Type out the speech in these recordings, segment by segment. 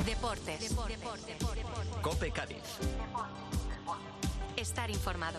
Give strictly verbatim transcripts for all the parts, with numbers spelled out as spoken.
Deportes. Deportes. Deportes. Deportes. COPE Cádiz. Estar informado.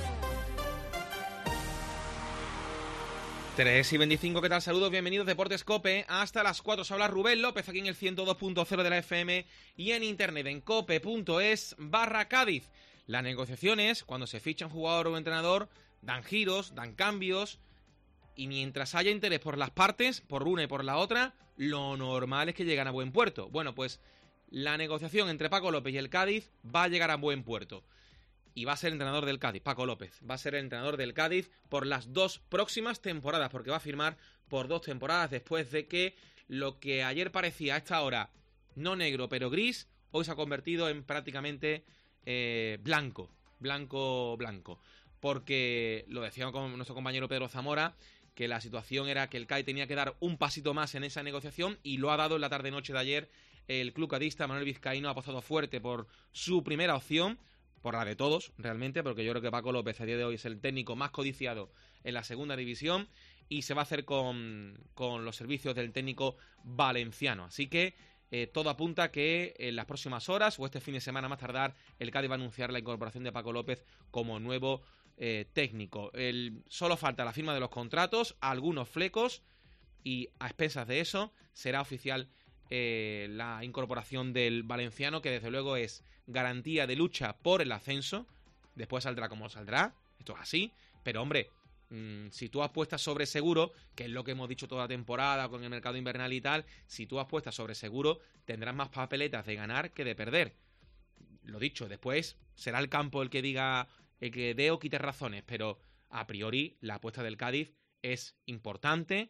tres y veinticinco, ¿qué tal? Saludos, bienvenidos Deportes COPE. Hasta las cuatro os habla Rubén López aquí en el ciento dos punto cero de la F M y en internet en cope.es barra Cádiz. Las negociaciones, cuando se ficha un jugador o un entrenador, dan giros, dan cambios, y mientras haya interés por las partes, por una y por la otra, lo normal es que lleguen a buen puerto. Bueno, pues la negociación entre Paco López y el Cádiz va a llegar a buen puerto. Y va a ser entrenador del Cádiz, Paco López. Va a ser el entrenador del Cádiz por las dos próximas temporadas, porque va a firmar por dos temporadas después de que lo que ayer parecía a esta hora no negro pero gris, hoy se ha convertido en prácticamente eh, blanco, blanco, blanco. Porque lo decía con nuestro compañero Pedro Zamora, que la situación era que el Cádiz tenía que dar un pasito más en esa negociación y lo ha dado en la tarde-noche de ayer. El club cadista, Manuel Vizcaíno, ha apostado fuerte por su primera opción, por la de todos, realmente, porque yo creo que Paco López a día de hoy es el técnico más codiciado en la segunda división y se va a hacer con, con los servicios del técnico valenciano. Así que eh, todo apunta que en las próximas horas o este fin de semana más tardar, el Cádiz va a anunciar la incorporación de Paco López como nuevo eh, técnico. El, solo falta la firma de los contratos, algunos flecos, y a expensas de eso será oficial Eh, la incorporación del valenciano, que desde luego es garantía de lucha por el ascenso. Después saldrá como saldrá, esto es así, pero hombre, mmm, si tú apuestas sobre seguro, que es lo que hemos dicho toda la temporada con el mercado invernal y tal, si tú apuestas sobre seguro, tendrás más papeletas de ganar que de perder. Lo dicho, después será el campo el que diga, el que dé o quite razones, pero a priori la apuesta del Cádiz es importante,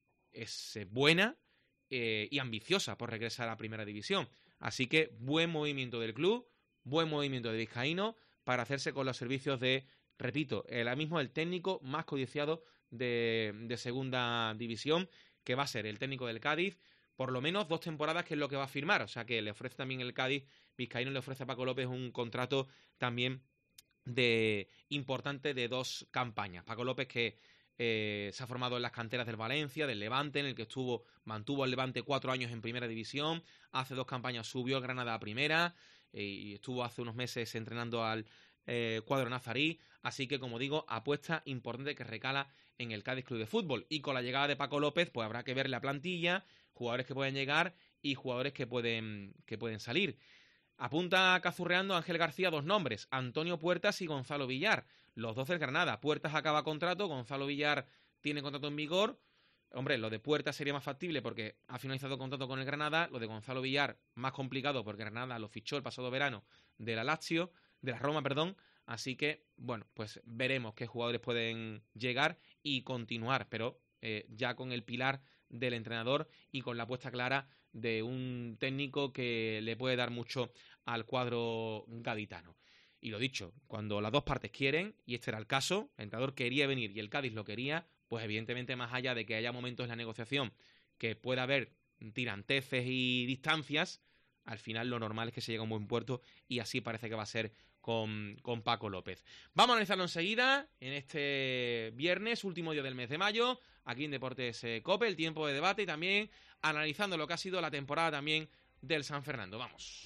es eh, buena, Eh, y ambiciosa por regresar a Primera División. Así que buen movimiento del club, buen movimiento de Vizcaíno para hacerse con los servicios de, repito, el mismo el técnico más codiciado de, de Segunda División, que va a ser el técnico del Cádiz, por lo menos dos temporadas, que es lo que va a firmar. O sea que le ofrece también el Cádiz, Vizcaíno le ofrece a Paco López un contrato también de importante de dos campañas. Paco López, que Eh, se ha formado en las canteras del Valencia, del Levante, en el que estuvo, mantuvo al Levante cuatro años en Primera División. Hace dos campañas subió el Granada a Primera eh, y estuvo hace unos meses entrenando al eh, cuadro nazarí. Así que, como digo, apuesta importante que recala en el Cádiz Club de Fútbol. Y con la llegada de Paco López, pues habrá que ver la plantilla, jugadores que pueden llegar y jugadores que pueden, que pueden salir. Apunta cazurreando Ángel García dos nombres, Antonio Puertas y Gonzalo Villar, los dos del Granada. Puertas acaba contrato, Gonzalo Villar tiene contrato en vigor. Hombre, lo de Puertas sería más factible porque ha finalizado contrato con el Granada. Lo de Gonzalo Villar, más complicado porque Granada lo fichó el pasado verano de la Lazio, de la Roma, perdón. Así que, bueno, pues veremos qué jugadores pueden llegar y continuar, pero eh, ya con el pilar del entrenador y con la apuesta clara de un técnico que le puede dar mucho al cuadro gaditano. Y lo dicho, cuando las dos partes quieren, y este era el caso, el entrenador quería venir y el Cádiz lo quería, pues evidentemente, más allá de que haya momentos en la negociación que pueda haber tiranteces y distancias, al final lo normal es que se llegue a un buen puerto, y así parece que va a ser con, con Paco López. Vamos a analizarlo enseguida, en este viernes, último día del mes de mayo, aquí en Deportes eh, COPE, el tiempo de debate, y también analizando lo que ha sido la temporada también del San Fernando. Vamos.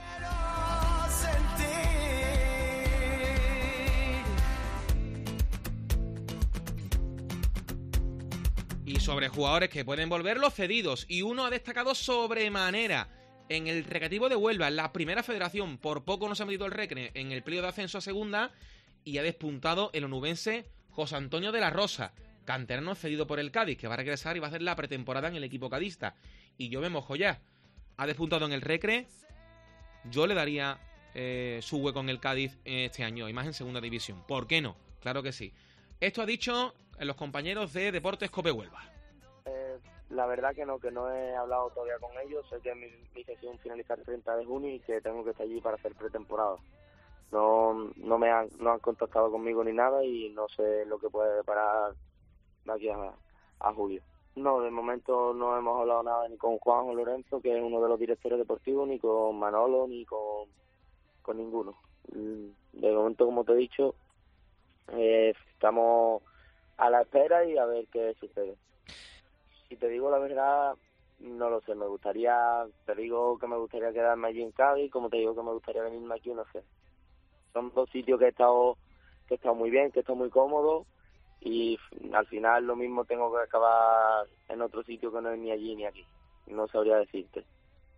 Y sobre jugadores que pueden volver los cedidos, y uno ha destacado sobremanera en el Recreativo de Huelva, en la primera federación. Por poco no se ha metido el Recre en el playoff de ascenso a segunda, y ha despuntado el onubense José Antonio de la Rosa, canterano cedido por el Cádiz, que va a regresar y va a hacer la pretemporada en el equipo cadista. Y yo me mojo ya, ha despuntado en el Recre, yo le daría eh, su hueco en el Cádiz este año, y más en segunda división. ¿Por qué no? Claro que sí. Esto ha dicho los compañeros de Deportes COPE Huelva. Eh, la verdad que no, que no he hablado todavía con ellos. Sé que mi, mi sesión finaliza el treinta de junio y que tengo que estar allí para hacer pretemporada. No, no me han, no han contactado conmigo ni nada, y no sé lo que puede deparar de aquí a, a julio. No, de momento no hemos hablado nada ni con Juan o Lorenzo, que es uno de los directores deportivos, ni con Manolo, ni con, con ninguno. De momento, como te he dicho, eh, estamos a la espera y a ver qué sucede. Si te digo la verdad, no lo sé, me gustaría, te digo que me gustaría quedarme allí en Cádiz, como te digo que me gustaría venirme aquí, no sé. Son dos sitios que he estado, que he estado muy bien, que he estado muy cómodo, y al final lo mismo tengo que acabar en otro sitio que no es ni allí ni aquí. No sabría decirte.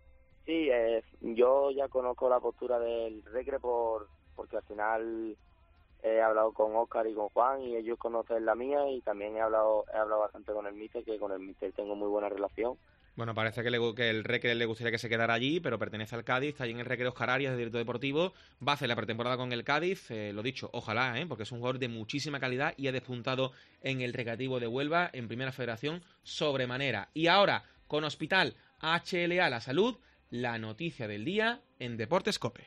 Sí, eh, yo ya conozco la postura del Recre por porque al final he hablado con Óscar y con Juan y ellos conocen la mía, y también he hablado he hablado bastante con el míster, que con el míster tengo muy buena relación. Bueno, parece que, le, que el Recre le gustaría que se quedara allí, pero pertenece al Cádiz, está allí en el Recre de Oscar Arias, de director deportivo, va a hacer la pretemporada con el Cádiz, eh, lo dicho, ojalá, ¿eh? Porque es un jugador de muchísima calidad y ha despuntado en el Recreativo de Huelva, en Primera Federación, sobremanera. Y ahora, con Hospital H L A La Salud, la noticia del día en Deportes COPE.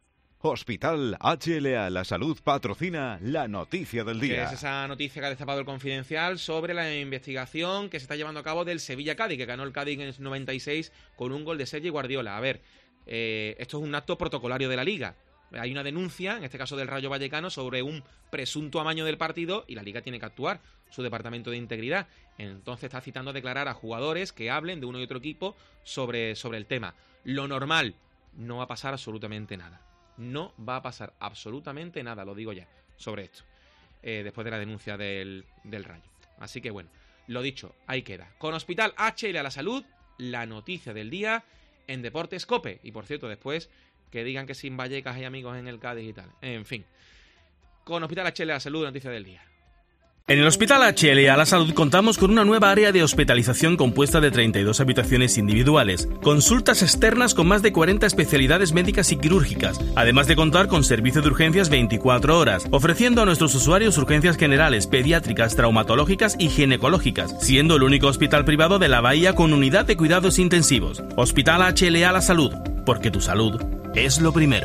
Hospital H L A La Salud patrocina la noticia del día. Que es esa noticia que ha destapado el Confidencial sobre la investigación que se está llevando a cabo del Sevilla-Cádiz, que ganó el Cádiz en el noventa y seis con un gol de Sergi Guardiola. A ver, eh, esto es un acto protocolario de la Liga. Hay una denuncia, en este caso del Rayo Vallecano, sobre un presunto amaño del partido y la Liga tiene que actuar, su departamento de integridad. Entonces está citando a declarar a jugadores que hablen de uno y otro equipo sobre, sobre el tema. Lo normal, no va a pasar absolutamente nada. No va a pasar absolutamente nada, lo digo ya, sobre esto, eh, después de la denuncia del, del Rayo. Así que bueno, lo dicho, ahí queda. Con Hospital H L A La Salud, la noticia del día en Deportes COPE. Y por cierto, después que digan que sin Vallecas hay amigos en el Cádiz y tal. En fin, con Hospital H L A La Salud, noticia del día. En el Hospital H L A La Salud contamos con una nueva área de hospitalización compuesta de treinta y dos habitaciones individuales, consultas externas con más de cuarenta especialidades médicas y quirúrgicas, además de contar con servicio de urgencias veinticuatro horas, ofreciendo a nuestros usuarios urgencias generales, pediátricas, traumatológicas y ginecológicas, siendo el único hospital privado de la Bahía con unidad de cuidados intensivos. Hospital H L A La Salud, porque tu salud es lo primero.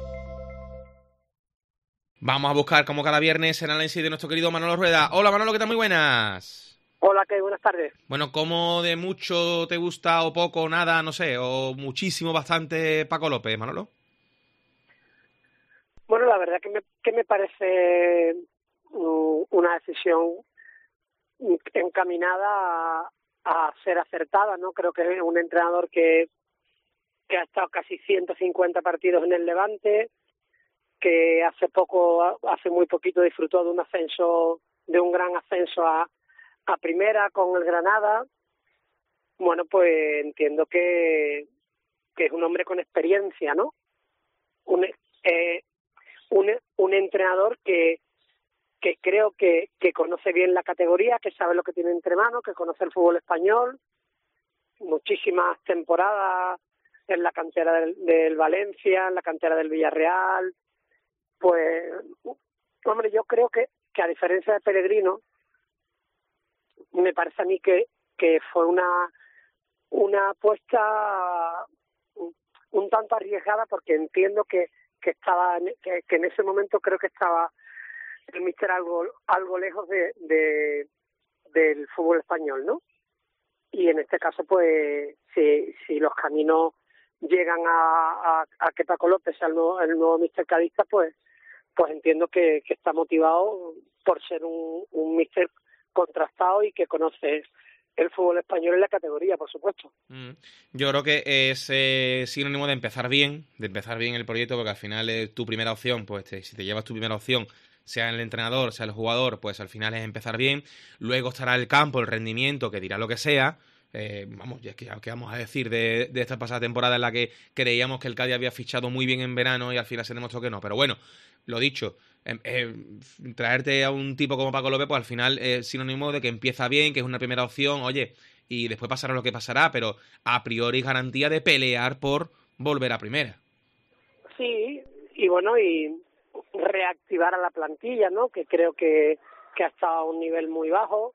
Vamos a buscar, como cada viernes, el análisis de nuestro querido Manolo Rueda. Hola, Manolo, ¿qué tal? Muy buenas. Hola, ¿qué? Buenas tardes. Bueno, ¿cómo de mucho te gusta o poco, nada, no sé, o muchísimo, bastante Paco López, Manolo? Bueno, la verdad que me, que me parece uh, una decisión encaminada a, a ser acertada, ¿no? Creo que es un entrenador que, que ha estado casi ciento cincuenta partidos en el Levante, que hace poco, hace muy poquito disfrutó de un ascenso, de un gran ascenso a, a primera con el Granada. Bueno, pues entiendo que, que es un hombre con experiencia, ¿no? Un, eh, un, un entrenador que, que creo que, que conoce bien la categoría, que sabe lo que tiene entre manos, que conoce el fútbol español, muchísimas temporadas en la cantera del, del Valencia, en la cantera del Villarreal. Pues, hombre, yo creo que, que a diferencia de Pellegrino, me parece a mí que, que fue una una apuesta un, un tanto arriesgada, porque entiendo que, que estaba que, que en ese momento creo que estaba el míster algo algo lejos de, de del fútbol español, ¿no? Y en este caso, pues, si si los caminos llegan a, a, a que Paco López sea el nuevo, el nuevo míster cadista, pues pues entiendo que, que está motivado por ser un, un míster contrastado y que conoce el fútbol español en la categoría, por supuesto. Mm. Yo creo que es eh, sinónimo de empezar bien, de empezar bien el proyecto, porque al final es tu primera opción, pues te, si te llevas tu primera opción, sea el entrenador, sea el jugador, pues al final es empezar bien. Luego estará el campo, el rendimiento, que dirá lo que sea. Eh, vamos, ya que, ¿qué vamos a decir de, de esta pasada temporada en la que creíamos que el Cádiz había fichado muy bien en verano y al final se demostró que no? Pero bueno, lo dicho, eh, eh, traerte a un tipo como Paco López, pues al final es sinónimo de que empieza bien, que es una primera opción, oye, y después pasará lo que pasará, pero a priori garantía de pelear por volver a primera. Sí, y bueno, y reactivar a la plantilla, ¿no? Que creo que, que ha estado a un nivel muy bajo.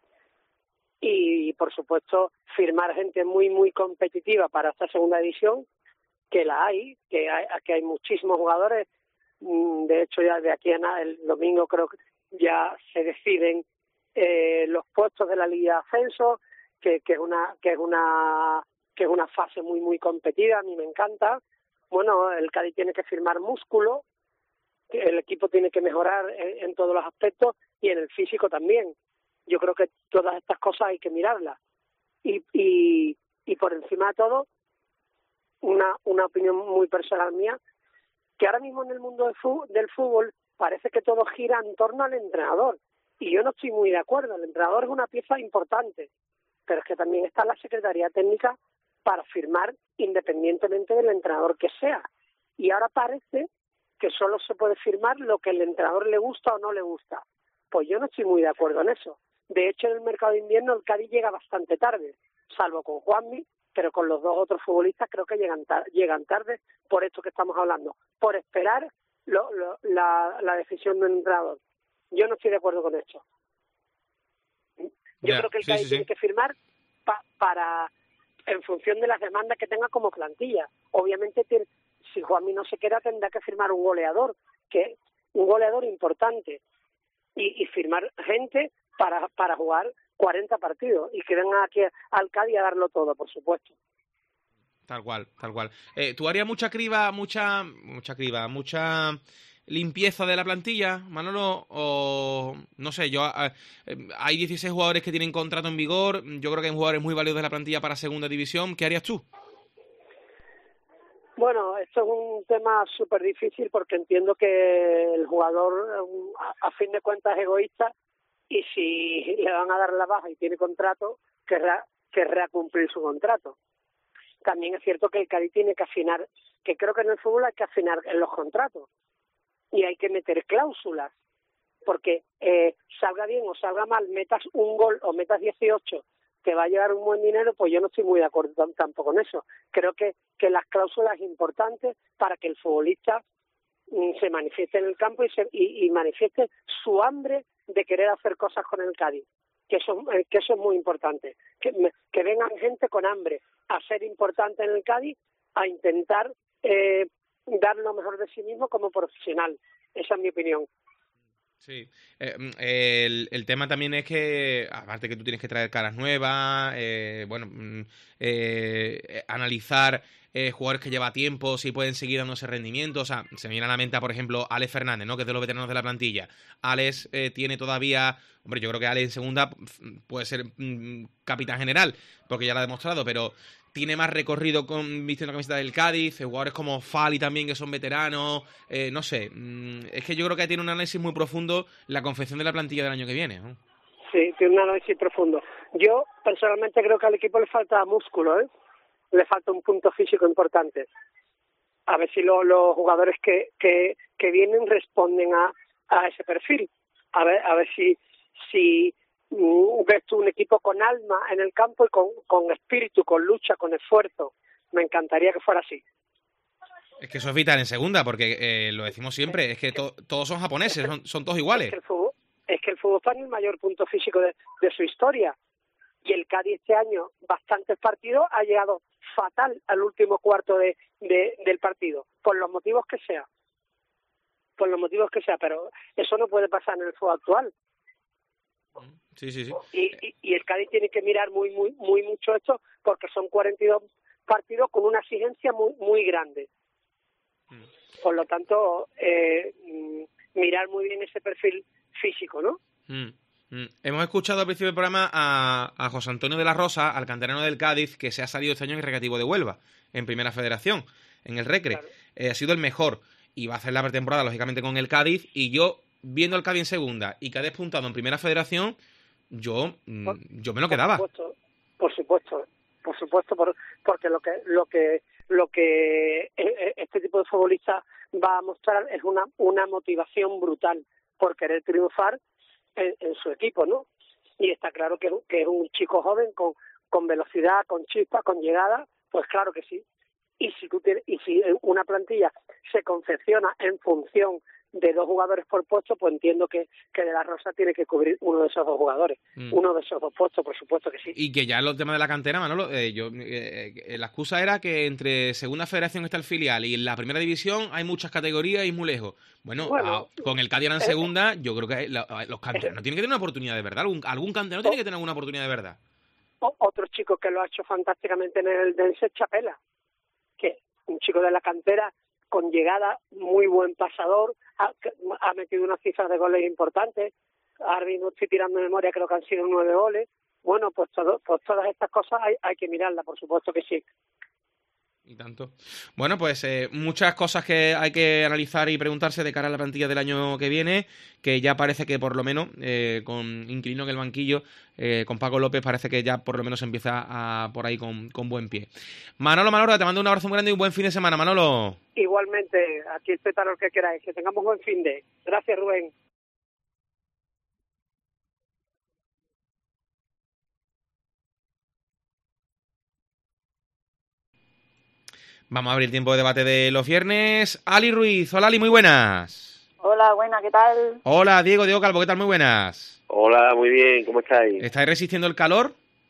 Y, por supuesto, firmar gente muy, muy competitiva para esta segunda división, que la hay, que hay, que hay muchísimos jugadores. De hecho, ya de aquí a nada, el domingo creo que ya se deciden eh, los puestos de la Liga de Ascenso, que, que es una que es una que es una fase muy, muy competida. A mí me encanta. Bueno, el Cádiz tiene que firmar músculo, el equipo tiene que mejorar en, en todos los aspectos y en el físico también. Yo creo que todas estas cosas hay que mirarlas. Y, y, y por encima de todo, una, una opinión muy personal mía, que ahora mismo en el mundo del fútbol, del fútbol parece que todo gira en torno al entrenador. Y yo no estoy muy de acuerdo. El entrenador es una pieza importante, pero es que también está la Secretaría Técnica para firmar independientemente del entrenador que sea. Y ahora parece que solo se puede firmar lo que el entrenador le gusta o no le gusta. Pues yo no estoy muy de acuerdo en eso. De hecho, en el mercado de invierno el Cádiz llega bastante tarde, salvo con Juanmi, pero con los dos otros futbolistas creo que llegan, tar- llegan tarde por esto que estamos hablando, por esperar lo, lo, la, la decisión del entrenador. Yo no estoy de acuerdo con esto. Yo Ya, creo que el sí, Cádiz sí, tiene sí. que firmar pa, para en función de las demandas que tenga como plantilla. Obviamente, tiene, si Juanmi no se queda, tendrá que firmar un goleador, que un goleador importante, y, y firmar gente para para jugar cuarenta partidos y que vengan aquí al Cádiz a darlo todo, por supuesto. Tal cual, tal cual. Eh, ¿Tú harías mucha criba, mucha, mucha criba, mucha limpieza de la plantilla, Manolo? O no sé, yo eh, hay dieciséis jugadores que tienen contrato en vigor. Yo creo que hay jugadores muy válidos de la plantilla para segunda división. ¿Qué harías tú? Bueno, esto es un tema súper difícil porque entiendo que el jugador, a, a fin de cuentas, es egoísta y si le van a dar la baja y tiene contrato, querrá, querrá cumplir su contrato. También es cierto que el Cádiz tiene que afinar, que creo que en el fútbol hay que afinar en los contratos y hay que meter cláusulas, porque eh, salga bien o salga mal, metas un gol o metas dieciocho, te va a llevar un buen dinero, pues yo no estoy muy de acuerdo t- tampoco con eso. Creo que, que las cláusulas es importante para que el futbolista mm, se manifieste en el campo y, se, y, y manifieste su hambre de querer hacer cosas con el Cádiz, que eso, eh, que eso es muy importante, que, me- que vengan gente con hambre a ser importante en el Cádiz, a intentar eh, dar lo mejor de sí mismo como profesional. Esa es mi opinión. Sí, eh, el, el tema también es que, aparte que tú tienes que traer caras nuevas, eh, bueno, mm, eh, analizar eh, jugadores que lleva tiempo, si pueden seguir dando ese rendimiento. O sea, se me viene a la mente, por ejemplo, Alex Fernández, ¿no? Que es de los veteranos de la plantilla. Alex eh, tiene todavía, hombre, yo creo que Alex en segunda puede ser mm, capitán general, porque ya lo ha demostrado, pero tiene más recorrido con vistiendo la camiseta del Cádiz, jugadores como Fali también, que son veteranos, eh, no sé, mmm, es que yo creo que tiene un análisis muy profundo la confección de la plantilla del año que viene, ¿no? Sí, tiene un análisis profundo. Yo personalmente creo que al equipo le falta músculo, ¿eh? Le falta un punto físico importante. A ver si lo, los jugadores que, que, que vienen responden a, a ese perfil. A ver, a ver si, si mm, ves tú un equipo con alma en el campo y con, con espíritu, con lucha, con esfuerzo. Me encantaría que fuera así. Es que eso es vital en segunda, porque eh, lo decimos siempre, es que to todos son japoneses, son, son todos iguales. Es que el fútbol, es que el fútbol está en el mayor punto físico de, de su historia. Y el Cádiz este año, bastantes partidos, ha llegado fatal al último cuarto de, de, del partido, por los motivos que sea. Por los motivos que sea, pero eso no puede pasar en el fútbol actual. Sí, sí, sí. Y, y, y el Cádiz tiene que mirar muy, muy, muy mucho esto, porque son cuarenta y dos partidos con una exigencia muy, muy grande. Por lo tanto, eh, mirar muy bien ese perfil físico, ¿no? Mm. Mm. Hemos escuchado al principio del programa a, a José Antonio de la Rosa, al canterano del Cádiz, que se ha salido este año en el Recreativo de Huelva, en Primera Federación, en el Recre. Claro. Eh, ha sido el mejor y va a hacer la pretemporada, lógicamente, con el Cádiz. Y yo, viendo al Cádiz en segunda y que ha despuntado en Primera Federación, yo, por, yo me lo quedaba. Por supuesto, por supuesto, por supuesto por, porque lo que, lo que, lo que este tipo de futbolista va a mostrar es una, una motivación brutal por querer triunfar En, en su equipo, ¿no? Y está claro que, que es un chico joven con, con velocidad, con chispa, con llegada, pues claro que sí. Y si tú tienes, y si una plantilla se confecciona en función de dos jugadores por puesto, pues entiendo que, que De la Rosa tiene que cubrir uno de esos dos jugadores, mm. uno de esos dos puestos, por supuesto que sí. Y que ya los temas de la cantera, Manolo, eh, yo, eh, eh, la excusa era que entre segunda federación está el filial y en la primera división hay muchas categorías y muy lejos. Bueno, bueno a, con el Cádiz en segunda, eh, yo creo que la, los canteranos eh, tienen que tener una oportunidad de verdad, algún, algún canterano tiene que tener alguna oportunidad de verdad. O, otro chico que lo ha hecho fantásticamente en el Dense, Chapela, que un chico de la cantera con llegada, muy buen pasador, ha, ha metido unas cifras de goles importantes. Ahora mismo estoy tirando de memoria, creo que han sido nueve goles. bueno, pues, todo, pues todas estas cosas hay, hay que mirarlas, por supuesto que sí. Y tanto. Bueno, pues eh, muchas cosas que hay que analizar y preguntarse de cara a la plantilla del año que viene, que ya parece que por lo menos, eh, con Inquilino en el banquillo, eh, con Paco López, parece que ya por lo menos empieza a, por ahí con, con buen pie. Manolo Malorda, te mando un abrazo muy grande y un buen fin de semana, Manolo. Igualmente, aquí estoy para lo que queráis, que tengamos buen fin de. Gracias, Rubén. Vamos a abrir tiempo de debate de los viernes. Ali Ruiz, hola Ali, muy buenas. Hola, buena, ¿qué tal? Hola Diego, Diego Calvo, ¿qué tal? Muy buenas. Hola, muy bien, ¿cómo estáis? ¿Estáis resistiendo el calor?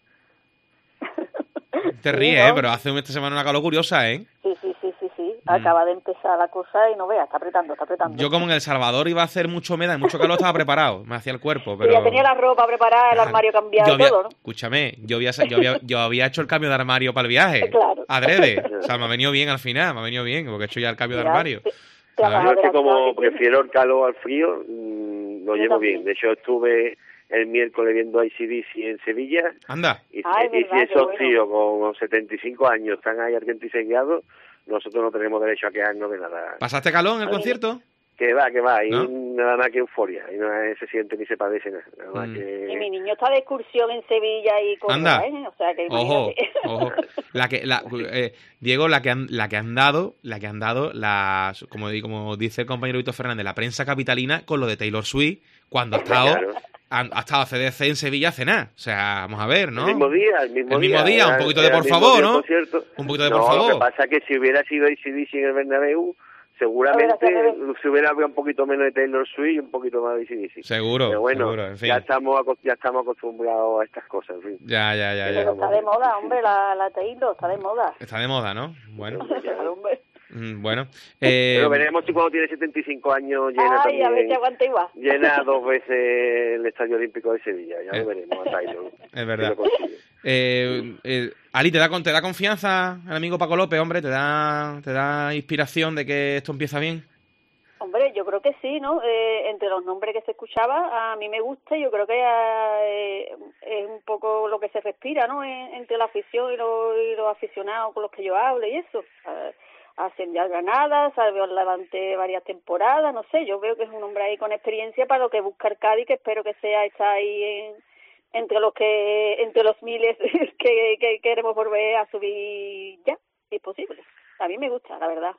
Te Sí, ríes, ¿no? ¿eh? Pero hace esta semana una calor curiosa, ¿eh? Sí, sí, sí, sí, sí. Acaba de empezar la cosa y no veas, está apretando, está apretando. Yo como en El Salvador iba a hacer mucho humedad y mucho calor, estaba preparado, me hacía el cuerpo, Sí, pero... ya tenía la ropa preparada, el armario cambiado yo había, y todo, ¿no? Escúchame, yo había, yo, había, yo había hecho el cambio de armario para el viaje. Claro. Adrede. O sea, me ha venido bien al final, me ha venido bien, porque he hecho ya el cambio Mira, de armario. te- te ¿sabes? has Yo es que como adelantado, que prefiero el calor al frío, mmm, lo Yo llevo también. bien. De hecho, estuve el miércoles viendo A C D C en Sevilla Anda. y, Ay, y verdad, si qué esos bueno. tíos con setenta y cinco años están ahí a treinta y seis grados, nosotros no tenemos derecho a quejarnos de nada. ¿Pasaste calor en el Oye, concierto? Que va, que va, y ¿No? nada más que euforia, y no se siente ni se padece nada. Nada más Mm. que... Y mi niño está de excursión en Sevilla y Córdoba, Anda. ¿eh? O sea que Ojo, imagínate. ojo. La que, la, eh, Diego, la que han, la que han dado, la que han dado, las, como, di- como dice el compañero Víctor Fernández, la prensa capitalina con lo de Taylor Swift, cuando ha estado, Claro. ha, ha estado C D C en Sevilla a cenar. O sea, vamos a ver, ¿no? El mismo día, el mismo El día. mismo día, un Era- poquito de era por el mismo favor, día el ¿no? concierto. Un poquito de no, por favor. Lo que pasa es que si hubiera sido A C D C en el Bernabéu, seguramente Hubiera sido se hubiera habido un poquito menos de Taylor Swift y un poquito más de A C D C. Seguro, Pero bueno, seguro, en fin. ya estamos aco- ya estamos acostumbrados a estas cosas, en fin. Ya, ya, ya, Pero ya. está de moda, hombre, la, la Taylor, está de moda. Está de moda, ¿no? Bueno, Claro, hombre. mm, bueno. Eh, Pero veremos si cuando tiene setenta y cinco años llena Ay, a ver también, si aguanta igual. llena dos veces el Estadio Olímpico de Sevilla. Ya Eh. lo veremos a Taylor. Es verdad. si lo consigue. Eh, eh, Ali, ¿te da, con- ¿te da confianza el amigo Paco López, hombre? ¿Te da, ¿Te da inspiración de que esto empieza bien? Hombre, yo creo que sí, ¿no? Eh, entre los nombres que se escuchaba, a mí me gusta, yo creo que eh, es un poco lo que se respira, ¿no? En- entre la afición y, lo- y los aficionados con los que yo hablo y eso. Eh, hacen ya ganadas, salvo el Levante varias temporadas, no sé, yo veo que es un hombre ahí con experiencia para lo que busca el Cádiz, que espero que sea está ahí en, entre los que entre los miles que, que queremos volver a subir ya, si es posible. A mí me gusta, la verdad.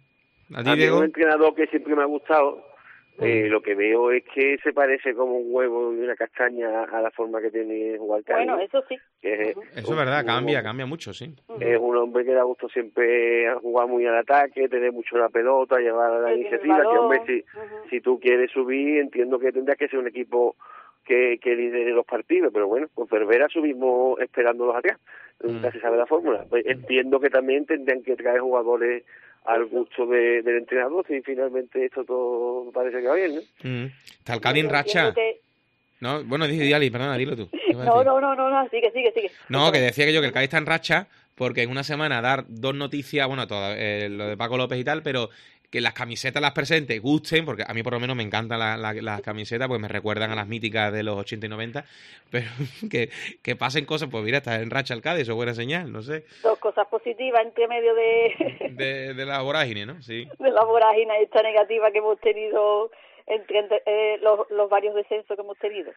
¿A A ti, mí Diego? un entrenador que siempre me ha gustado, eh, lo que veo es que se parece como un huevo y una castaña a la forma que tiene jugar Cádiz. Bueno, eso sí. Que es, Eso es verdad, cambia, cambia mucho, sí. es un hombre que da gusto siempre a jugar muy al ataque, tener mucho la pelota, llevar la Que tiene iniciativa. el Que balón. hombre, si, Ujú. si tú quieres subir, entiendo que tendrás que ser un equipo que, que lidere los partidos, pero bueno, con Cervera subimos esperándolos atrás. Nunca Mm. se sabe la fórmula. Pues entiendo que también tendrían que traer jugadores al gusto de, del entrenador, si finalmente esto todo parece que va bien, ¿no? Mm. Está el Cádiz en Yo racha. entiendo que- No, bueno, di, di, Ali, perdona, dilo tú. ¿Qué ibas a No, decir? no, no, no, no, sigue, sigue, sigue. No, que decía que yo que el Cádiz está en racha porque en una semana dar dos noticias, bueno, todo, eh, lo de Paco López y tal, pero que las camisetas las presentes gusten, porque a mí por lo menos me encantan la- la- las camisetas, pues me recuerdan a las míticas de los ochenta y noventa, pero que, que pasen cosas, pues mira, está en racha el Cádiz, eso es buena señal, no sé, Dos cosas positivas entre medio de, de, de la vorágine, ¿no? Sí. de la vorágine esta negativa que hemos tenido entre, entre, eh, los, los varios descensos que hemos tenido.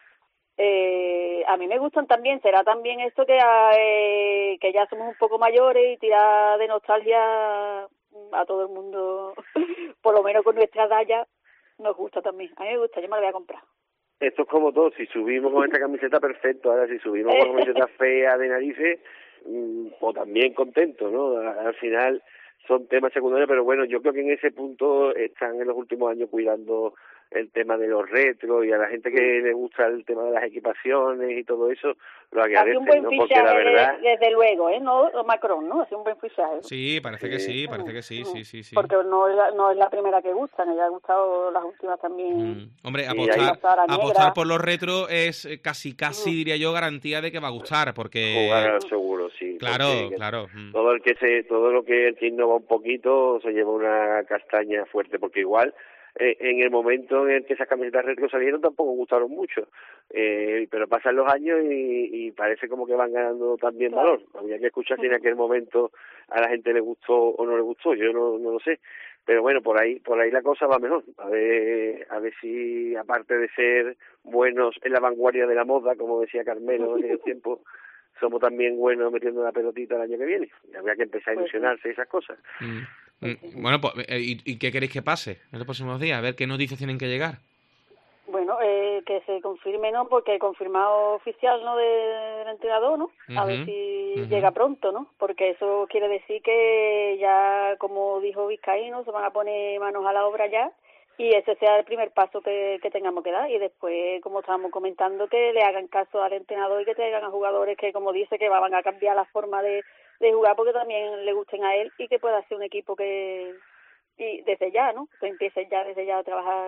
Eh, a mí me gustan también, será también esto que, eh, que ya somos un poco mayores y tirar de nostalgia a todo el mundo, por lo menos con nuestra edad ya, nos gusta también. A mí me gusta, yo me la voy a comprar. Esto es como todo, si subimos con esta camiseta, perfecto. Ahora, si subimos con una camiseta fea de narices, mm, pues también contento, ¿no? A- Al final son temas secundarios, pero bueno, yo creo que en ese punto están en los últimos años cuidando el tema de los retros, y a la gente que le gusta el tema de las equipaciones y todo eso, lo Hace agradecen, un buen ¿no? Porque fichaje, la verdad... de- desde luego, ¿eh? No, Macron, ¿no? Hace un buen fichaje. Sí, parece que sí, Sí. parece que sí, sí, sí, sí. Porque no es, la, no es la primera que gusta, me ha gustado las últimas también. Mm. Hombre, Y apostar, ahí- Pasara negra. apostar por los retros es eh, casi, casi Mm. diría yo, garantía de que va a gustar, porque... Jugar al seguro, sí. Claro, porque claro. mm. Todo el que se, todo lo que el que innova un poquito se lleva una castaña fuerte, porque igual eh, en el momento en el que esas camisetas retro salieron tampoco gustaron mucho, eh, pero pasan los años y, y parece como que van ganando también claro. valor. Había que escuchar si en aquel momento a la gente le gustó o no le gustó, yo no, no lo sé. Pero bueno, por ahí por ahí la cosa va mejor. A ver a ver si, aparte de ser buenos en la vanguardia de la moda, como decía Carmelo en aquel tiempo, somos también buenos metiendo la pelotita el año que viene. Y habría que empezar a ilusionarse y esas cosas. Mm. Mm. Bueno, pues, ¿y, ¿y qué queréis que pase en los próximos días? A ver qué noticias tienen que llegar. Bueno, eh, que se confirme, ¿no? Porque confirmado oficial, ¿no? De, del entrenador, ¿no? A Uh-huh, ver si uh-huh. llega pronto, ¿no? Porque eso quiere decir que ya, como dijo Vizcaíno, se van a poner manos a la obra ya y ese sea el primer paso que, que tengamos que dar. Y después, como estábamos comentando, que le hagan caso al entrenador y que traigan a jugadores que, como dice, que van a cambiar la forma de, de jugar porque también le gusten a él y que pueda ser un equipo que, y desde ya, ¿no? Que empiece ya desde ya a trabajar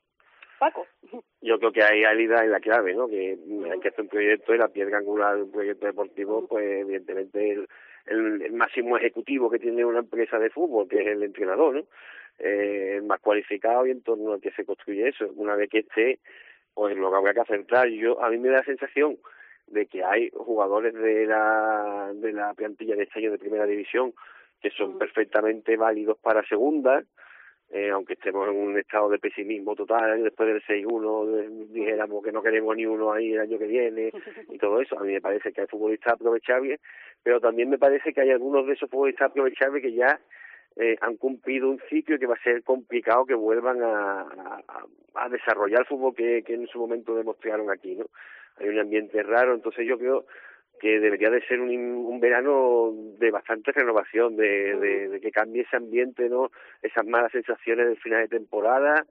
Paco. Yo creo que ahí Alida es la clave, ¿no? Que hay que hacer un proyecto y la piedra angular de un proyecto deportivo, pues evidentemente el, el, el máximo ejecutivo que tiene una empresa de fútbol, que es el entrenador, ¿no? Eh, el más cualificado y en torno al que se construye eso. Una vez que esté, pues lo que habrá que acertar. Yo, a mí me da la sensación de que hay jugadores de la de la plantilla de este año de primera división que son perfectamente válidos para segunda. Eh, aunque estemos en un estado de pesimismo total, después del seis uno dijéramos que no queremos ni uno ahí el año que viene y todo eso. A mí me parece que hay futbolistas aprovechables, pero también me parece que hay algunos de esos futbolistas aprovechables que ya eh, han cumplido un ciclo y que va a ser complicado que vuelvan a, a, a desarrollar el fútbol que, que en su momento demostraron aquí, ¿no? Hay un ambiente raro, entonces yo creo que debería de ser un, un verano de bastante renovación, de, de, de que cambie ese ambiente, ¿no? Esas malas sensaciones del final de temporada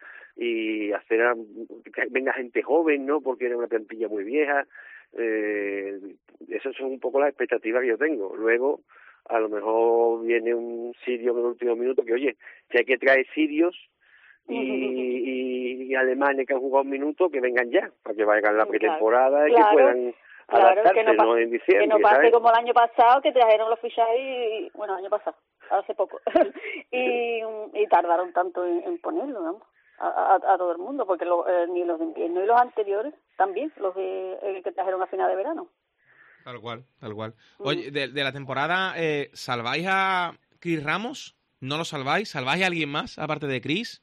y hacer a, que venga gente joven, ¿no? Porque era una plantilla muy vieja. Eh, esas son un poco las expectativas que yo tengo. Luego, a lo mejor viene un sirio en el último minuto que, oye, que hay que traer sirios y, y, y alemanes que han jugado un minuto, que vengan ya, para que vayan a la pretemporada y claro, que puedan claro, que no, ¿no? En diciembre, que no pase ¿sabes? como el año pasado, que trajeron los fichajes y, bueno, el año pasado, hace poco, y, y tardaron tanto en, en ponerlo, ¿no? A, a, a todo el mundo, porque lo, eh, ni los de invierno y los anteriores también, los de, eh, que trajeron a final de verano. Tal cual, tal cual. Oye, de, de la temporada, eh, ¿salváis a Cris Ramos? ¿No lo salváis? ¿Salváis a alguien más, aparte de Cris?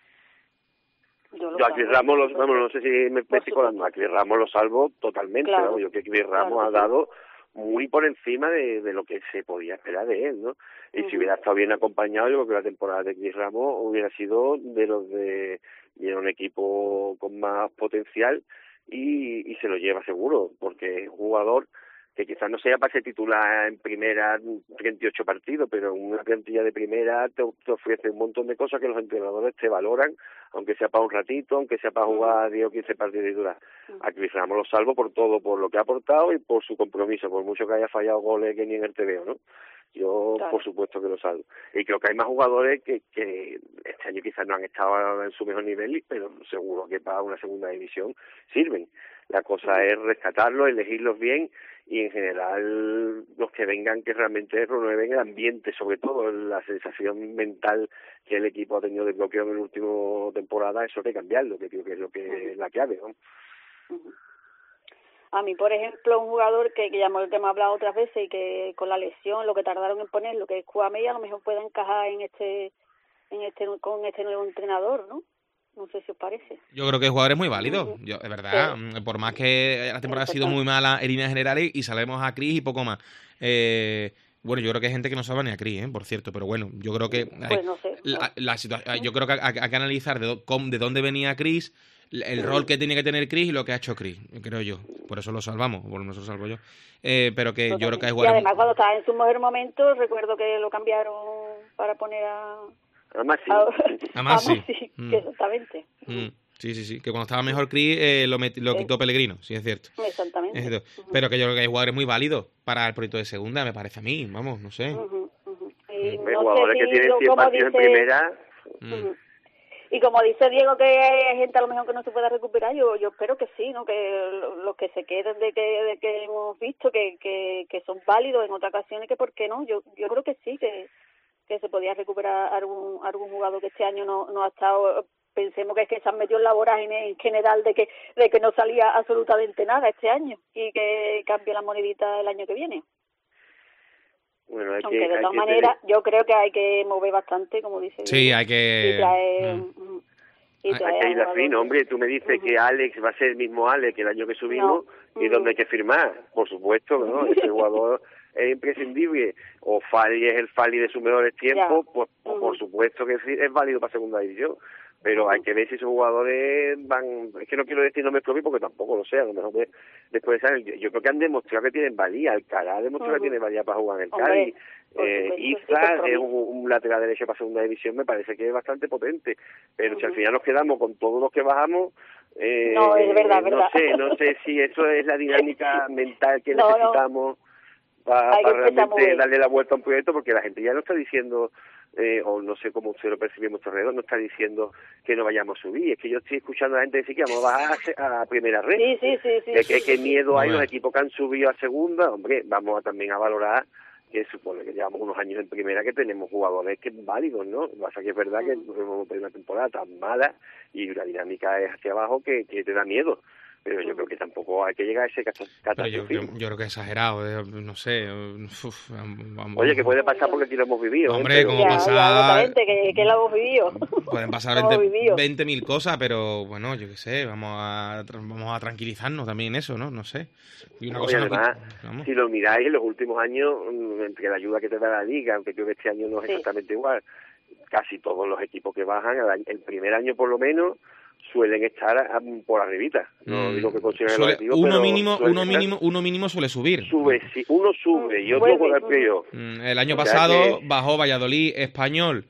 Yo, yo a Cris Ramos, lo, bueno, no sé si me estoy colando, a Cris Ramos lo salvo totalmente, claro, ¿no? Yo creo que Cris Ramos claro, ha dado muy por encima de, de lo que se podía esperar de él, ¿no? Y uh-huh. si hubiera estado bien acompañado, yo creo que la temporada de Cris Ramos hubiera sido de los de, de un equipo con más potencial y, y se lo lleva seguro, porque es un jugador que quizás no sea para ser titular en primera treinta y ocho partidos, pero una plantilla de primera te, te ofrece un montón de cosas que los entrenadores te valoran, aunque sea para un ratito, aunque sea para jugar diez o quince partidos de titular. A Cris Ramos lo salvo por todo, por lo que ha aportado y por su compromiso, por mucho que haya fallado goles que ni en el T V O, ¿no? Yo, claro, por supuesto que lo salvo. Y creo que hay más jugadores que, que este año quizás no han estado en su mejor nivel, pero seguro que para una segunda división sirven. La cosa es rescatarlos, elegirlos bien y en general los que vengan que realmente renueven el ambiente, sobre todo la sensación mental que el equipo ha tenido de bloqueo en la última temporada, eso hay que cambiarlo, que creo que es lo que es la clave, ¿no? A mí, por ejemplo, un jugador que, que ya hemos, que hemos hablado otras veces y que con la lesión, lo que tardaron en poner, lo que es Kouamé, a lo mejor puede encajar en este, en este, con este nuevo entrenador, ¿no? No sé si os parece. Yo creo que el jugador es muy válido, yo, de verdad. Sí. Por más que la temporada ha sido muy mala en líneas generales y salvemos a Cris y poco más. Eh, bueno, yo creo que hay gente que no salva ni a Cris, ¿eh? Por cierto, pero bueno, yo creo que hay, pues no sé, no. La, la situa- yo creo que hay, hay que analizar de, do, de dónde venía Cris, el sí. rol que tiene que tener Cris y lo que ha hecho Cris, creo yo. Por eso lo salvamos, por lo menos lo salvo yo. Eh, pero que Totalmente. Yo creo que hay jugadores... Y además, cuando estaba en su mejor momento, recuerdo que lo cambiaron para poner a... Además sí. Además sí. sí. Mm. Exactamente. Mm. Sí, sí, sí. Que cuando estaba mejor Cris eh, lo, met- lo quitó Pellegrino, sí, es cierto. Exactamente. Es cierto. Uh-huh. Pero que yo creo que hay jugadores muy válidos para el proyecto de segunda, me parece a mí, vamos, no sé. Uh-huh, uh-huh. Y mm. no jugadores sé que tienen cien partidos dice... en primera... Uh-huh. Y como dice Diego que hay gente a lo mejor que no se pueda recuperar, yo yo espero que sí, ¿no? Que los que se queden de que de que hemos visto que, que que son válidos en otras ocasiones, que por qué no, yo yo creo que sí, que que se podía recuperar algún algún jugador que este año no no ha estado pensemos que es que se han metido en la vorágine en general de que de que no salía absolutamente nada este año y que cambie la monedita el año que viene. Bueno, hay Aunque que, de hay todas que maneras tener... yo creo que hay que mover bastante, como dice. Sí, hay que... Y traer, mm. y Hay traer que ir a a fin, hombre. Tú me dices uh-huh. que Alex va a ser el mismo Alex que el año que subimos, no. y uh-huh. donde hay que firmar, por supuesto, ¿no? Ese jugador es imprescindible. O Fali es el Fali de sus mejores tiempos, pues uh-huh. por supuesto que es válido para segunda división. Pero hay que ver si esos jugadores van... Es que no quiero decir nombres propios porque tampoco lo sé, a lo mejor de, después de saber. Yo, yo creo que han demostrado que tienen valía. Alcalá ha demostrado uh-huh. que tiene valía para jugar en el Cádiz. Eh, Isla es un, un lateral derecho para segunda división, me parece que es bastante potente. Pero uh-huh. si al final nos quedamos con todos los que bajamos... Eh, no, es verdad, no verdad. sé, no sé si eso es la dinámica mental que no, necesitamos no. para, para realmente darle la vuelta a un proyecto, porque la gente ya no está diciendo... Eh, o no sé cómo usted lo percibe en nuestro alrededor, no está diciendo que no vayamos a subir. Es que yo estoy escuchando a la gente decir que vamos a bajar a, a primera red. Sí, sí, sí. sí, que, sí, que, que sí, miedo sí. hay los equipos que han subido a segunda. Hombre, vamos a, también a valorar que supone que llevamos unos años en primera que tenemos jugadores que es válidos, ¿no? Lo que pasa que es verdad que tenemos una temporada tan mala y la dinámica es hacia abajo que, que te da miedo. Pero yo creo que tampoco hay que llegar a ese catastrófico. Yo, yo, yo creo que es exagerado, eh, no sé. Uf, vamos, Oye, que puede pasar porque aquí lo hemos vivido. Hombre, ¿eh? como ya, pasar... Ya, que, que lo hemos vivido. Pueden pasar veinte mil cosas, pero bueno, yo qué sé, vamos a vamos a tranquilizarnos también en eso, ¿no? No sé. Y una Oye, cosa además, no... si lo miráis, en los últimos años, entre la ayuda que te da la Liga, aunque creo que este año no es sí. exactamente igual, casi todos los equipos que bajan, el primer año por lo menos, suelen estar a, a, por arribita. No mm. digo que consigan el objetivo, uno pero mínimo, uno estar. mínimo, uno mínimo suele subir. Sube, sí, uno sube y otro con el playoff. Mm, el año o sea pasado que... bajó Valladolid, Español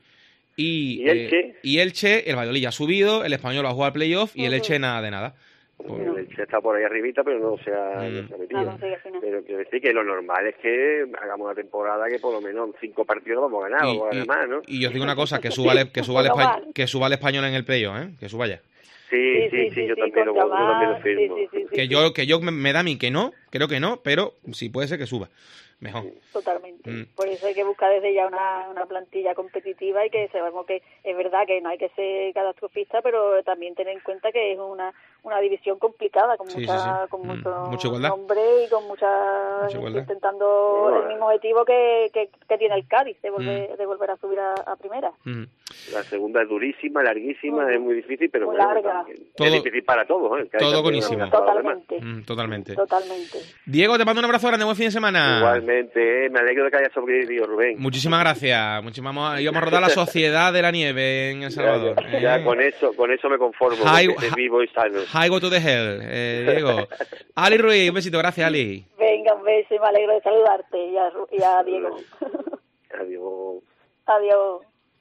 y, ¿Y Elche? Eh, y Elche, el Valladolid ya ha subido, el Español ha jugado al playoff y uh-huh. el Elche nada de nada. Pues el Elche está por ahí arribita, pero no se ha, mm. no se ha metido. No, no sé, pero quiero decir que lo normal es que hagamos una temporada que por lo menos cinco partidos vamos a ganar, y, vamos a ganar más, ¿no? Y yo os digo una cosa, que suba el, que suba el, Español, que suba el Español en el playoff, ¿eh? Que suba ya. Sí, sí, sí, sí, sí, yo, sí, también lo, yo también lo firmo. Sí, sí, sí, que sí. yo que yo me da a mí que no, creo que no, pero sí puede ser que suba. Mejor. Totalmente. Mm. Por eso hay que buscar desde ya una, una plantilla competitiva y que sabemos que es verdad que no hay que ser catastrofista, pero también tener en cuenta que es una una división complicada con sí, mucha sí, sí. con mm. mucho mucha igualdad. nombre y con mucha, mucha igualdad. intentando no, el mismo objetivo que, que, que tiene el Cádiz de volver mm. de volver a subir a, a primera. Mm. La segunda es durísima, larguísima, mm. es muy difícil, pero muy bueno, larga. Es todo, difícil para todos, ¿eh? Todo buenísimo. Totalmente. Mm, totalmente. Totalmente. Diego, te mando un abrazo grande, buen fin de semana. Igualmente, me alegro de que haya sobrevivido, Rubén. Muchísimas gracias. Muchísimas, íbamos a rodar la Sociedad de la Nieve en El Salvador. Ya, ya, ya eh. con eso con eso me conformo, High, que esté vivo y sano. High go to the hell, eh, Diego. Ali Ruiz, un besito, gracias, Ali. Venga, un beso y me alegro de saludarte y a, y a Diego. Adiós. Adiós.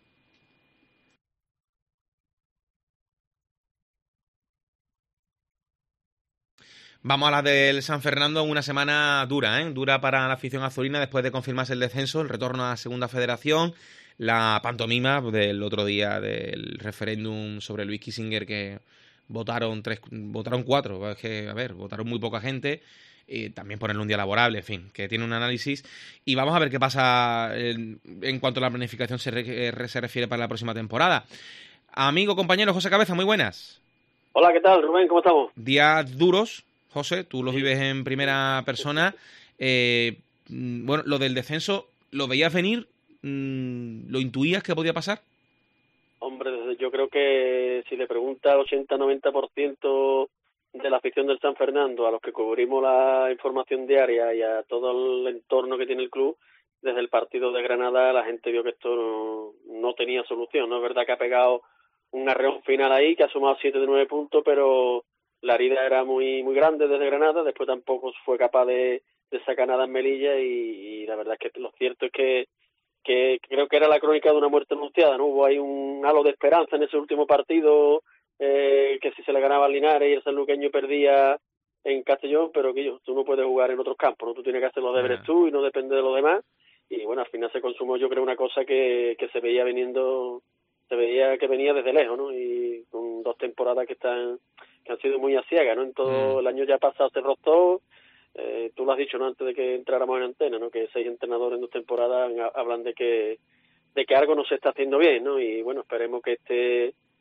Vamos a la del San Fernando en una semana dura, ¿eh? Dura para la afición azulina después de confirmarse el descenso, el retorno a la segunda federación, la pantomima del otro día del referéndum sobre Luis Kissinger que votaron tres, votaron cuatro, es que, a ver, votaron muy poca gente, y también ponerle un día laborable, en fin, que tiene un análisis. Y vamos a ver qué pasa en, en cuanto a la planificación se, re, se refiere para la próxima temporada. Amigo, compañero José Cabeza, muy buenas. Hola, ¿qué tal, Rubén? ¿Cómo estamos? Días duros. José, tú los vives en primera persona. Eh, bueno, lo del descenso, ¿lo veías venir? ¿Lo intuías que podía pasar? Hombre, yo creo que si le pregunta al ochenta a noventa por ciento de la afición del San Fernando, a los que cubrimos la información diaria y a todo el entorno que tiene el club, desde el partido de Granada la gente vio que esto no, no tenía solución. No es verdad que ha pegado un arreón final ahí, que ha sumado siete de nueve puntos, pero la herida era muy muy grande desde Granada, después tampoco fue capaz de, de sacar nada en Melilla y, y la verdad es que lo cierto es que, que creo que era la crónica de una muerte anunciada, ¿no? Hubo ahí un halo de esperanza en ese último partido, eh, que si se le ganaba al Linares y el sanluqueño perdía en Castellón, pero que yo, tú no puedes jugar en otros campos, ¿no? Tú tienes que hacer los deberes tú y no depende de los demás, y bueno, al final se consumó yo creo una cosa que, que se veía viniendo, se veía que venía desde lejos, ¿no? Y con dos temporadas que están que han sido muy asiagas, ¿no? En todo mm. el año ya pasado se rostó, eh, tú lo has dicho, ¿no? Antes de que entráramos en antena, ¿no? Que seis entrenadores en dos temporadas hablan de que de que algo no se está haciendo bien, ¿no? Y bueno, esperemos que este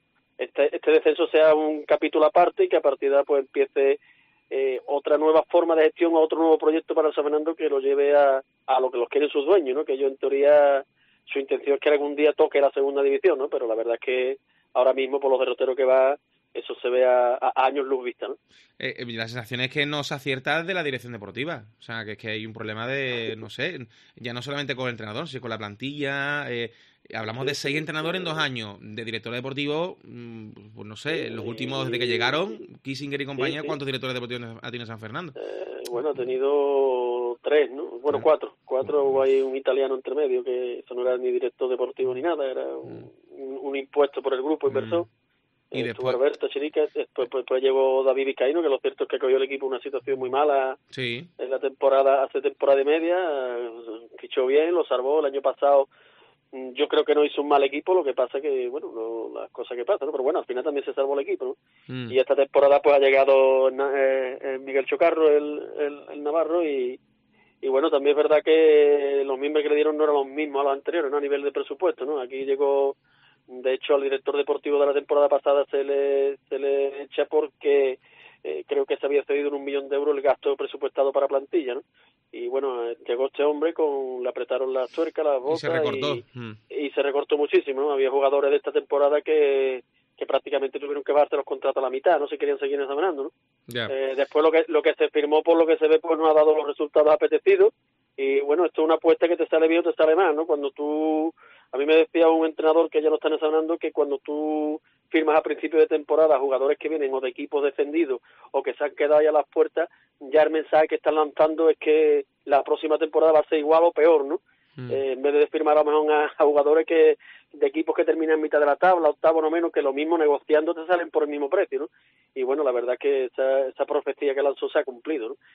este, este descenso sea un capítulo aparte y que a partir de ahí pues empiece eh, otra nueva forma de gestión, otro nuevo proyecto para el San Fernando que lo lleve a, a lo que los quieren sus dueños, ¿no? Que yo en teoría su intención es que algún día toque la segunda división, ¿no? Pero la verdad es que ahora mismo por los derroteros que va, eso se ve a, a años luz vista, ¿no? Eh, eh, la sensación es que no se acierta de la dirección deportiva. O sea, que es que hay un problema de, no sé, ya no solamente con el entrenador, sino con la plantilla. Eh, hablamos de seis entrenadores en dos años. De director deportivo, pues no sé, los últimos desde que llegaron, Kissinger y compañía, sí, sí. ¿Cuántos directores deportivos ha tenido San Fernando? Eh, bueno, ha tenido tres, ¿no? Bueno, cuatro. Cuatro, hay un italiano entre medio, que eso no era ni director deportivo ni nada, era un, un, un impuesto por el grupo inversor. Y eh, después Alberto Chirica, después, pues, pues llegó David Vizcaíno, que lo cierto es que cogió el equipo en una situación muy mala sí. en la temporada, hace temporada y media, fichó bien, lo salvó el año pasado. Yo creo que no hizo un mal equipo, lo que pasa que, bueno, no, las cosas que pasan, ¿no? Pero bueno, al final también se salvó el equipo, ¿no? Mm. Y esta temporada pues ha llegado eh, eh, Miguel Chocarro, el, el, el Navarro, y, y bueno, también es verdad que los miembros que le dieron no eran los mismos a los anteriores, ¿no? A nivel de presupuesto, ¿no? Aquí llegó, de hecho, al director deportivo de la temporada pasada se le, se le echa porque eh, creo que se había cedido en un millón de euros el gasto presupuestado para plantilla, ¿no? Y bueno, llegó este hombre, con le apretaron las tuercas, las botas, y se recortó, y, mm. y se recortó muchísimo, ¿no? Había jugadores de esta temporada que, que prácticamente tuvieron que bajarse los contratos a la mitad, no se querían seguir examinando, ¿no? Yeah. Eh, después lo que lo que se firmó, por lo que se ve, pues no ha dado los resultados apetecidos, y bueno, esto es una apuesta que te sale bien o te sale mal, ¿no? Cuando tú, a mí me decía un entrenador que ya no están examinando, que cuando tú firmas a principio de temporada jugadores que vienen o de equipos descendidos o que se han quedado ahí a las puertas, ya el mensaje que están lanzando es que la próxima temporada va a ser igual o peor, ¿no? Mm. Eh, en vez de firmar a lo mejor a, a jugadores que de equipos que terminan en mitad de la tabla, octavo no menos, que lo mismo negociando te salen por el mismo precio, ¿no? Y bueno, la verdad es que esa, esa profecía que lanzó se ha cumplido, ¿no?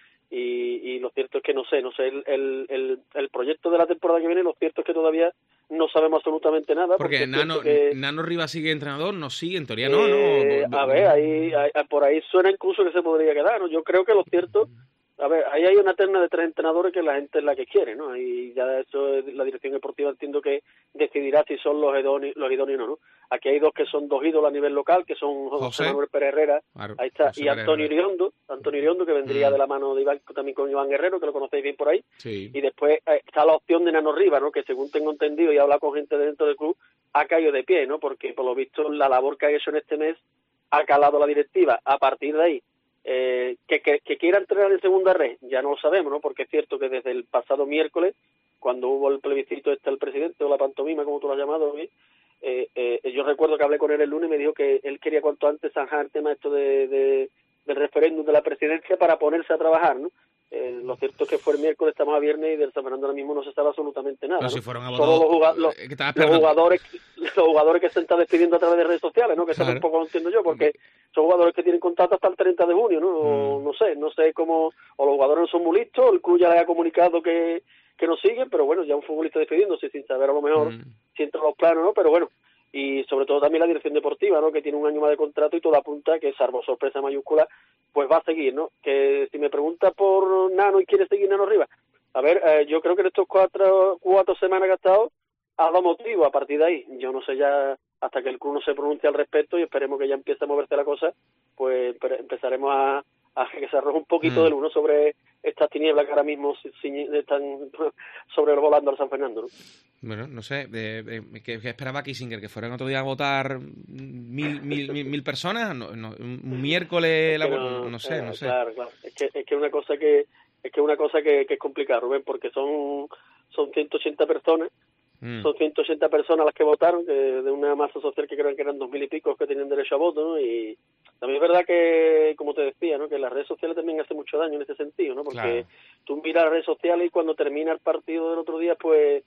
Y, y lo cierto es que no sé, no sé, el, el, el, el proyecto de la temporada que viene, lo cierto es que todavía no sabemos absolutamente nada. Porque, porque Nano, que, Nano Rivas sigue entrenador, no sigue, en teoría no, eh, no. A ver, ahí, ahí, por ahí suena incluso que se podría quedar, ¿no? Yo creo que lo cierto, a ver, ahí hay una terna de tres entrenadores que la gente es la que quiere, ¿no? Y ya eso, la dirección deportiva entiendo que decidirá si son los idóneos, los idóneos o no, ¿no? Aquí hay dos que son dos ídolos a nivel local, que son José, José Manuel Pérez Herrera, claro, ahí está, José y Antonio Iriondo, Antonio Iriondo, que vendría mm. de la mano de Iván, también con Iván Guerrero, que lo conocéis bien por ahí, sí. Y después eh, está la opción de Nano Rivas, ¿no? Que según tengo entendido y he hablado con gente dentro del club, ha caído de pie, ¿no? Porque por lo visto la labor que ha hecho en este mes ha calado la directiva. A partir de ahí, eh, que, que, que quiera entrenar en segunda red, ya no lo sabemos, ¿no? Porque es cierto que desde el pasado miércoles, cuando hubo el plebiscito este el presidente, o la pantomima, como tú lo has llamado, ¿sí? eh, eh, yo recuerdo que hablé con él el lunes y me dijo que él quería cuanto antes zanjar el tema esto de, de, del referéndum de la presidencia para ponerse a trabajar, ¿no? Eh, lo cierto es que fue el miércoles, estamos a viernes y del San Fernando ahora mismo no se sabe absolutamente nada, pero ¿no? Si fueron a Solo los, jugadores, los, los jugadores los jugadores que se están despidiendo a través de redes sociales, ¿no? Que claro. Eso tampoco lo entiendo yo, porque son jugadores que tienen contrato hasta el treinta de junio, ¿no? O, mm. no sé, no sé cómo, o los jugadores no son muy listos, el club ya les ha comunicado que, que no siguen, pero bueno, ya un futbolista despidiéndose sin saber a lo mejor mm. si entra en los planos, ¿no? Pero bueno, y sobre todo también la dirección deportiva, ¿no? Que tiene un año más de contrato y todo apunta que, salvo sorpresa mayúscula, pues va a seguir, ¿no? Que si me pregunta por Nano y quiere seguir Nano Rivas, a ver, eh, yo creo que en estos cuatro, cuatro semanas que ha estado ha dado motivo a partir de ahí. Yo no sé ya, hasta que el club no se pronuncie al respecto y esperemos que ya empiece a moverse la cosa, pues empezaremos a, a que se arroje un poquito mm. de luz sobre estas tinieblas que ahora mismo están sobrevolando al San Fernando, ¿no? Bueno, no sé, eh, eh, ¿qué, ¿qué esperaba Kissinger? ¿Que fueran otro día a votar mil mil, mil, mil personas? No, no, un miércoles, es la, no, no sé, eh, no sé. Claro, claro, es que es que una cosa que es que una cosa que, que es complicada, Rubén, porque son son ciento ochenta personas, mm. son ciento ochenta personas las que votaron, que, de una masa social que creo que eran dos mil y pico que tenían derecho a voto, ¿no? Y también es verdad que, como te decía, ¿no? Que las redes sociales también hacen mucho daño en ese sentido, ¿no? Porque claro. Tú miras las redes sociales y cuando termina el partido del otro día, pues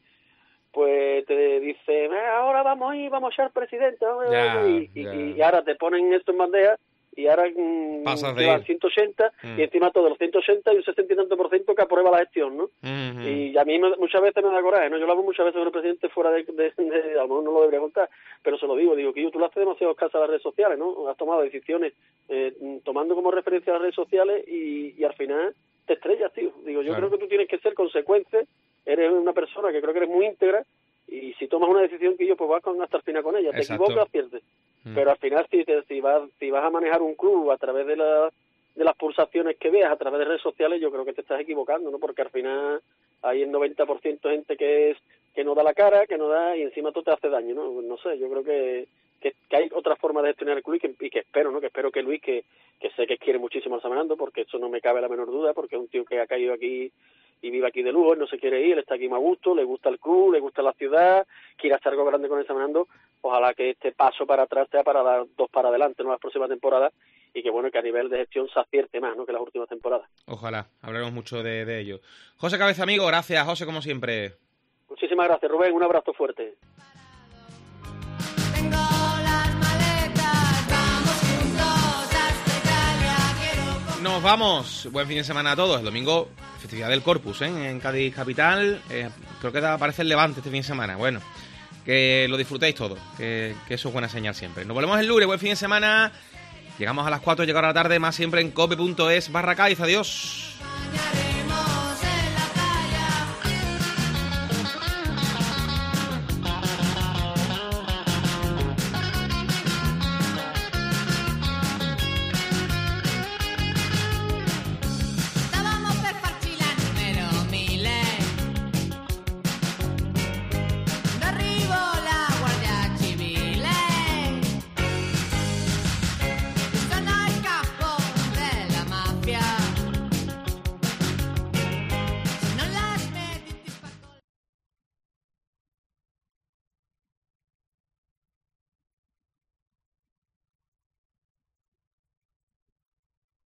pues te dice, eh, ahora vamos a ir, vamos a echar presidente, ya, y, ya. Y, y ahora te ponen esto en bandeja y ahora mmm, te van ciento ochenta mm. y encima todos los ciento ochenta y un sesenta y tanto por ciento que aprueba la gestión, ¿no? Mm-hmm. Y a mí me, muchas veces me da coraje, ¿no? Yo lo hago muchas veces con el presidente fuera de, de, de, de a lo mejor no lo debería contar, pero se lo digo, digo que yo, tú le haces demasiado caso a las redes sociales, ¿no? Has tomado decisiones eh, tomando como referencia las redes sociales y, y al final te estrellas, tío. Digo, yo claro. creo que tú tienes que ser consecuente, eres una persona que creo que eres muy íntegra y si tomas una decisión que yo, pues vas con, hasta el final con ella, te Exacto. equivocas, pierdes. Mm. Pero al final, si, te, si, vas, si vas a manejar un club a través de, la, de las pulsaciones que veas, a través de redes sociales, yo creo que te estás equivocando, ¿no? Porque al final hay el noventa por ciento de gente que es que no da la cara, que no da, y encima todo te hace daño, ¿no? No sé, yo creo que, que, que hay otra forma de gestionar el club y que, y que espero, ¿no? Que espero que Luis, que, que sé que quiere muchísimo al San Fernando, porque eso no me cabe la menor duda, porque es un tío que ha caído aquí y vive aquí de lujo, él no se quiere ir, él está aquí muy a gusto, le gusta el club, le gusta la ciudad, quiere hacer algo grande con el San Fernando. Ojalá que este paso para atrás sea para dar dos para adelante, ¿no? Las próximas temporadas, y que bueno, que a nivel de gestión se acierte más, ¿no? Que las últimas temporadas. Ojalá, hablaremos mucho de, de ello. José Cabeza, amigo, gracias, José, como siempre. Muchísimas gracias, Rubén, un abrazo fuerte. Nos vamos. Buen fin de semana a todos. El domingo, festividad del Corpus, ¿eh? En Cádiz capital. Eh, creo que aparece el Levante este fin de semana. Bueno, que lo disfrutéis todo, que, que eso es buena señal siempre. Nos volvemos el lunes. Buen fin de semana. Llegamos a las cuatro, llegar a la tarde, más siempre en cope punto es barra Cádiz. Adiós.